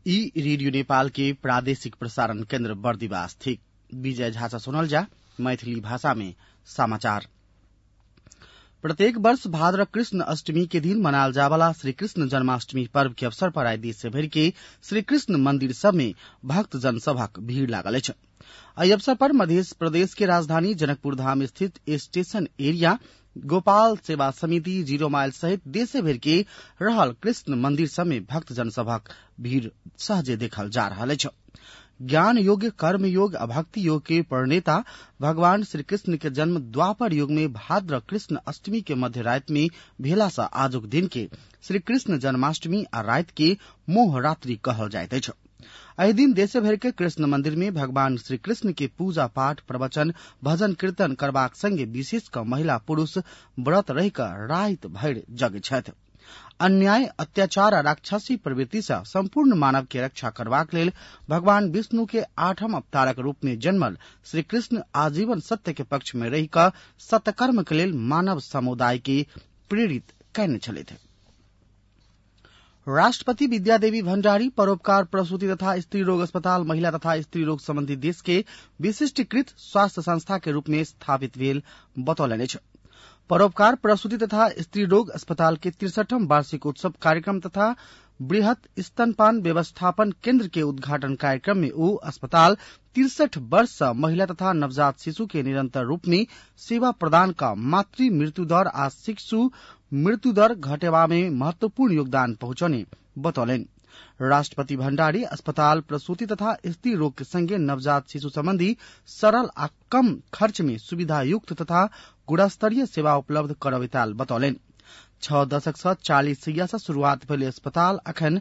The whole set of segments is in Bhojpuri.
ई रेडियो नेपाल के प्रादेशिक प्रसारण केन्द्र बर्दिवास थिक। विजय झाचा सुनल जा मैथिली भाषा में समाचार। प्रत्येक वर्ष भाद्र कृष्ण अष्टमी के दिन मनाल जावाला श्री कृष्ण जन्माष्टमी पर्व के अवसर पर आइ देश भर के श्री कृष्ण मंदिर सब में भक्त जनसभा भीड़ लागल अछि। एहि अवसर पर मध्य प्रदेश के राजधानी जनकपुर धाम स्थित स्टेशन एरिया गोपाल सेवा समिति 0 माइल सहित देशे भर के रहल कृष्ण मंदिर सब में भक्त जनसभा भीड़ सहजे देखल जा रहल अछि। ज्ञान योग, कर्म योग आ भक्ति योग के प्रणेता भगवान श्री कृष्ण के जन्म द्वापर युग में भाद्र कृष्ण अष्टमी के मध्य रात में भेला सँ आजुक दिन के श्री कृष्ण जन्माष्टमी आ रात के मोह रात्रि कहल जाइत अछि। एहि दिन देशे भर के कृष्ण मंदिर में भगवान श्री कृष्ण के पूजा पाठ, प्रवचन, भजन कीर्तन करबाक संगे विशेष क महिला पुरुष व्रत रहि क राति भरि जगै छथि। अन्याय, अत्याचार आ राक्षसी प्रवृत्ति से संपूर्ण मानव के रक्षा करबाक लेल भगवान विष्णु के 8म अवतारक रूप में जन्मल श्री कृष्ण आजीवन सत्य के पक्ष में रहि क सत्कर्म के लेल मानव समुदाय के प्रेरित कयने छथि। राष्ट्रपति विद्यादेवी भण्डारी परोपकार प्रसूति तथा स्त्री रोग अस्पताल महिला तथा स्त्री रोग संबंधी देश के विशिष्टीकृत स्वास्थ्य संस्था के रूप में स्थापित भेल बतौलनि अछि। परोपकार प्रसूति तथा स्त्री रोग अस्पताल के 63म वार्षिक उत्सव कार्यक्रम तथा बृहत स्तनपान व्यवस्थापन केंद्र के उद्घाटन कार्यक्रम में ओ अस्पताल 63 वर्ष से महिला तथा नवजात शिशु के निरंतर रूप में सेवा प्रदान का मातृ मृत्यु दर आ शिशु मृत्यु दर घटेवा में महत्वपूर्ण योगदान पहुंचाने बतौलन। राष्ट्रपति भण्डारी अस्पताल प्रसूति तथा स्त्री रोग के संगे नवजात शिशु संबंधी सरल आ कम खर्च में सुविधा युक्त तथा गुणस्तरीय सेवा उपलब्ध करबैताल बतौलन। 6 दशक से 40 शैय्या से शुरुआत भेल अस्पताल अखन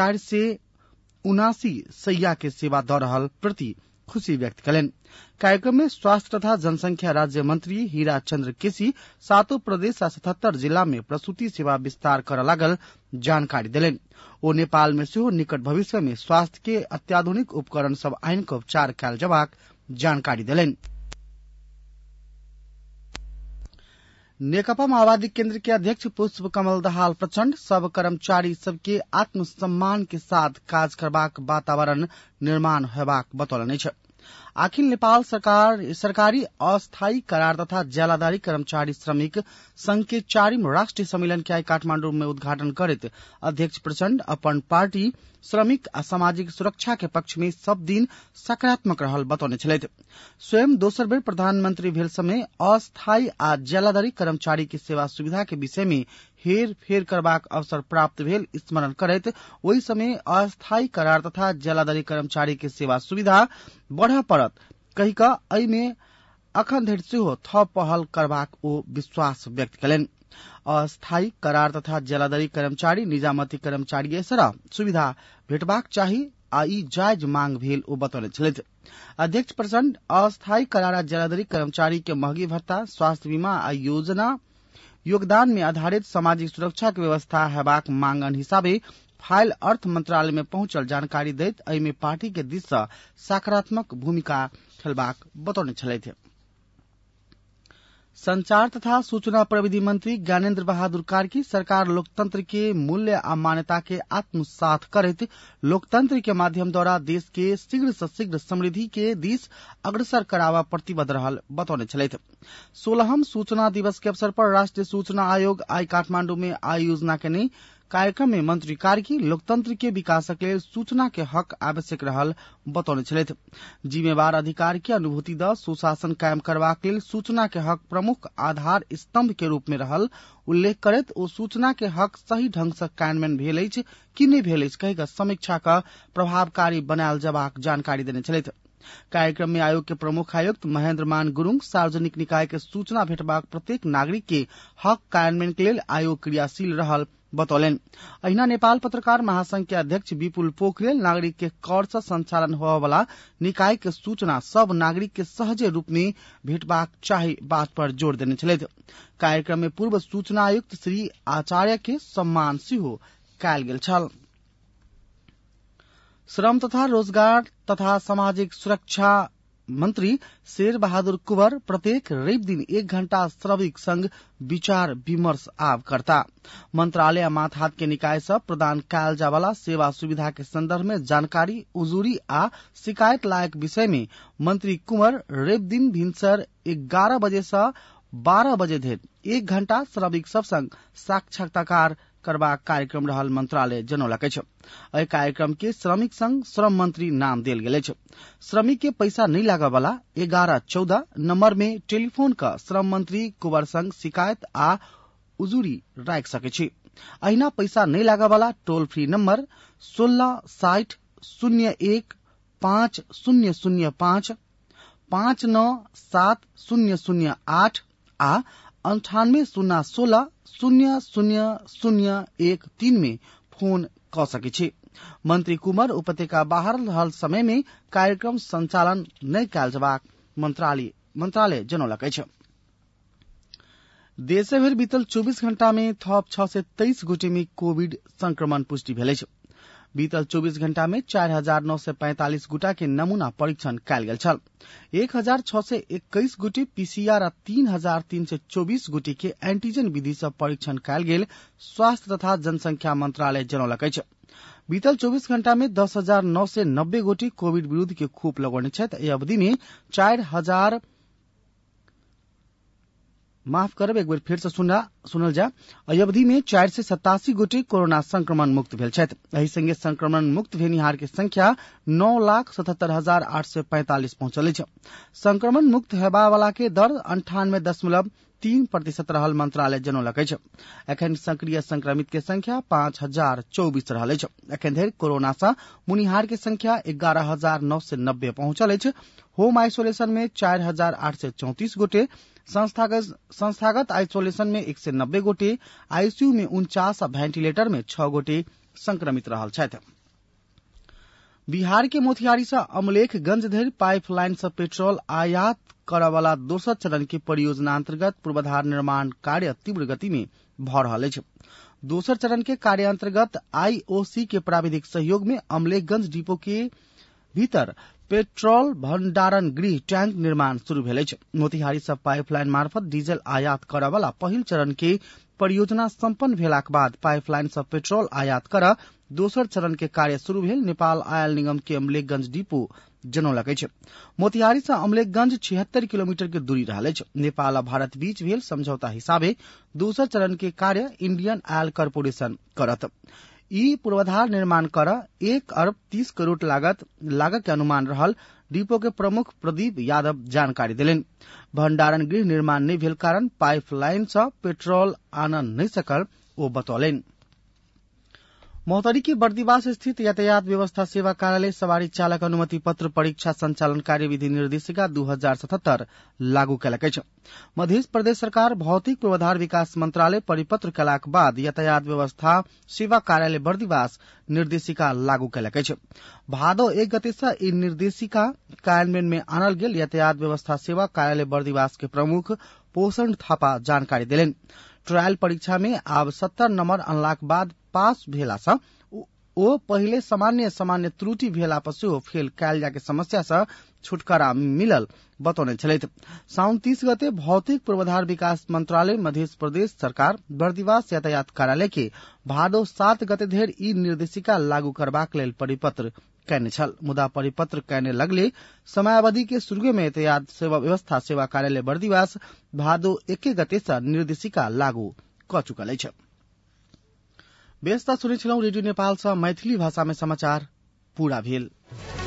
479 शैय्या के सेवा द रहल प्रति खुशी व्यक्त कयलनि। कार्यक्रम में स्वास्थ्य तथा जनसंख्या राज्य मंत्री हीरा चंद्र केसी 7 प्रदेश आ 77 जिला में प्रसूति सेवा विस्तार कर लागल जानकारी देलनि। ओ नेपाल में सेहो निकट भविष्य में स्वास्थ्य के अत्याधुनिक उपकरण सब आनि क उपचार कयल जबाक जानकारी देलनि। नेकपा माओवादी केंद्र के अध्यक्ष पुष्प कमल दाहाल प्रचंड सब कर्मचारी सबके आत्मसम्मान के साथ काज करबाक वातावरण निर्माण हेबाक बतौलनि अछि। अखिल नेपाल सरकारी अस्थायी करार तथा जेलादारी कर्मचारी श्रमिक संघ के 4वीं राष्ट्रीय सम्मेलन के आई काठमांडू में उद्घाटन करैत अध्यक्ष प्रचंड अपन पार्टी श्रमिक आ सामाजिक सुरक्षा के पक्ष में सब दिन सकारात्मक रहल बतौने छलथि। स्वयं दोसर बेर प्रधानमंत्री भेल समय अस्थायी आ जेलादारी कर्मचारी के सेवा सुविधा के विषय में हेर फेर करबाक अवसर प्राप्त भेल स्मरण करैत ओहि समय अस्थायी करार तथा जेलादारी कर्मचारी के सेवा सुविधा बढ़ पड़त कहि क एहि में अखन धरि सेहो थप पहल करबाक ओ विश्वास व्यक्त कयलनि। अस्थायी करार तथा जेलादारी कर्मचारी निजामती कर्मचारी एसरा सुविधा भेटबाक चाही आ ई जायज मांग भेल ओ बतौने छलथि। अध्यक्ष प्रचंड अस्थायी करार आ जेलादारी कर्मचारी के महंगी भत्ता, स्वास्थ्य बीमा आ योजना योगदान में आधारित सामाजिक सुरक्षा के व्यवस्था हेबाक मांगन हिसाबे फाइल अर्थ मंत्रालय में पहुंचल जानकारी दैत एहि में पार्टी के दिस से सकारात्मक भूमिका खेलबाक बतौने छलथि। संचार तथा सूचना प्रविधि मंत्री ज्ञानेन्द्र बहादुर कार्की सरकार लोकतंत्र के मूल्य आ मान्यता के आत्मसात करैत लोकतंत्र के माध्यम द्वारा देश के शीघ्र से शीघ्र समृद्धि के दिश अग्रसर करावा प्रतिबद्ध रहल बतौने छलथि। 16हम सूचना दिवस के अवसर पर राष्ट्रीय सूचना आयोग आई काठमांडू में आयोजना केने कार्यक्रम में मंत्री कार्की लोकतंत्र के विकासक लेल सूचना के हक आवश्यक रहल बतौने छलथि। जिम्मेवार अधिकार के अनुभूति द सुशासन कायम करबाक लेल सूचना के हक प्रमुख आधार स्तंभ के रूप में रहल उल्लेख करैत ओ सूचना के हक सही ढंग से कार्यान्वयन भेल अछि कि नहि भेल अछि कहि क समीक्षा का प्रभावकारी बनायल जबाक जानकारी देने छलथि। कार्यक्रम में आयोग के प्रमुख आयुक्त महेंद्र मान गुरुंग सार्वजनिक निकाय के सूचना भेटबाक प्रत्येक नागरिक के हक कार्यान्वयन के लेल आयोग क्रियाशील रहल बतौलन। अहिना नेपाल पत्रकार महासंघ के अध्यक्ष विपुल पोखरेल नागरिक के कर से संचालन होवा वाला निकाय के सूचना सब नागरिक के सहजे रूप में भेटबाक चाही बात पर जोर देने छलथि। कार्यक्रम में पूर्व सूचना आयुक्त श्री आचार्य के सम्मान सेहो कयल गेल छल। श्रम तथा रोजगार तथा सामाजिक सुरक्षा मंत्री शेर बहादुर कुंवर प्रत्येक रवि दिन 1 घण्टा श्रमिक संघ विचार विमर्श आव करता। मंत्रालय मातहात के निकाय से प्रदान कयल जावला सेवा सुविधा के संदर्भ में जानकारी उजूरी आ शिकायत लायक विषय में मंत्री कुंवर रवि दिन भिनसर 11 बजे से 12 बजे धरि 1 घण्टा श्रमिक सब संग साक्षात्कार करबाक कार्यक्रम रहल मंत्रालय जनौलक अछि। एहि कार्यक्रम के श्रमिक संघ श्रम मंत्री नाम देल गेल अछि। श्रमिक के पैसा नहीं लागय वाला 1114 नंबर में टेलीफोन क श्रम मंत्री कुंवर संग शिकायत आ उजूरी राखि सकै छी। अहिना पैसा नहीं लागय वाला टोल फ्री नंबर 1660 01 5005 597008 आ 98 016 में फोन क सकै छी। मंत्री कुंवर उपत्यका बाहर रहल समय में कार्यक्रम संचालन नहीं कयल जबाक मंत्रालय जनौलक अछि। देशभर बीतल 24 घण्टा में थप 623 गोटे में कोविड संक्रमण पुष्टि भेल अछि। बीतल 24 घण्टा में 4945 गोटा के नमूना परीक्षण कयल गेल छल। 1621 गोटे पीसीआर आ 3324 गोटे के एंटीजन विधि से परीक्षण कयल गेल स्वास्थ्य तथा जनसंख्या मंत्रालय जनौलक अछि। बीतल 24 घण्टा में 10,990 गोटे कोविड विरूद्ध के खोप लगौने छथि। एहि अवधि में 4,000 माफ करब एक बेर फिर से सुनल जा। एहि अवधि में 487 गोटे कोरोना संक्रमण मुक्त भेल छथि। एहि संगे संक्रमण मुक्त भेनिहार के संख्या 9,77,845 पहुंचल अछि। संक्रमण मुक्त हेबा वाला के दर 98.3% रहल मंत्रालय जनौलक अछि। एखन सक्रिय संक्रमित के संख्या 5,024 रहल अछि। एखन धरि कोरोना से मुनिहार के संख्या 11,990 पहुंचल अछि। होम आइसोलेशन में 4,834 गोटे, संस्थागत आइसोलेशन में 190 गोटे, आईसीयू में 49 और वेंटिलेटर में 6 गोटे संक्रमित रहल छथि। बिहार के मोतिहारी से अमलेखगंज धरि पाइपलाइन से पेट्रोल आयात करय वाला दोसर चरण के परियोजना अंतर्गत पूर्वाधार निर्माण कार्य तीव्र गति में भ रहल अछि। दोसर चरण के कार्य अंतर्गत आईओसी के प्राविधिक सहयोग में अमलेखगंज डिपो के भीतर पेट्रोल भंडारण गृह टैंक निर्माण शुरू भेल अछि। मोतिहारी से पाइपलाइन मार्फत डीजल आयात करय वाला पहिल चरण के परियोजना संपन्न भेलाक बाद पाइपलाइन से पेट्रोल आयात करय दोसर चरण के कार्य शुरू भेल नेपाल आयल निगम के अमलेखगंज डिपो जनौलक अछि। मोतिहारी से अमलेखगंज 76 किलोमीटर के दूरी रहल अछि। नेपाल आ भारत बीच भेल समझौता हिसाबे दोसर चरण के कार्य इंडियन ऑयल कॉर्पोरेशन करत। ई पूर्वाधार निर्माण कर 1 अरब 30 करोड़ लागत के अनुमान रहल डिपो के प्रमुख प्रदीप यादव जानकारी देलनि। भंडारण गृह निर्माण नहीं भेल कारण पाइपलाइन से पेट्रोल आन नहीं सकल ओ बतौलनि। मोहतरी के बर्दिवास स्थित यातायात व्यवस्था सेवा कार्यालय सवारी चालक अनुमति पत्र परीक्षा संचालन कार्यविधि निर्देशिका 2077 लागू कयलक अछि। मध्य प्रदेश सरकार भौतिक पूर्वाधार विकास मंत्रालय परिपत्र कयलाक बाद यातायात व्यवस्था सेवा कार्यालय बर्दिवास निर्देशिका लागू कयलक अछि। भादो 1 गते से ई निर्देशिका कार्यान्वयन में आनल गेल यातायात व्यवस्था सेवा कार्यालय बर्दिवास के प्रमुख पोषण थापा जानकारी देलनि। ट्रायल परीक्षा में आब 70 नंबर अनलाक बाद पास भेला से ओ पहिले सामान्य त्रुटि भेला पर सेहो फेल कयल जाय के समस्या से छुटकारा मिलल बतौने छलथि। साउन 30 गते भौतिक पूर्वाधार विकास मंत्रालय मध्य प्रदेश सरकार बर्दिवास यातायात कार्यालय के भादो 7 गते धरि ई निर्देशिका लागू करबाक लेल परिपत्र कयने छल। मुदा परिपत्र कयने लगले समयावधि के शुरू में यातायात सेवा व्यवस्था सेवा कार्यालय बर्दिवास भादो 1 गते से निर्देशिका लागू क चुकल अछि। व्यवस्था सुनै छलौं रेडियो नेपाल से मैथिली भाषा में समाचार पूरा भेल।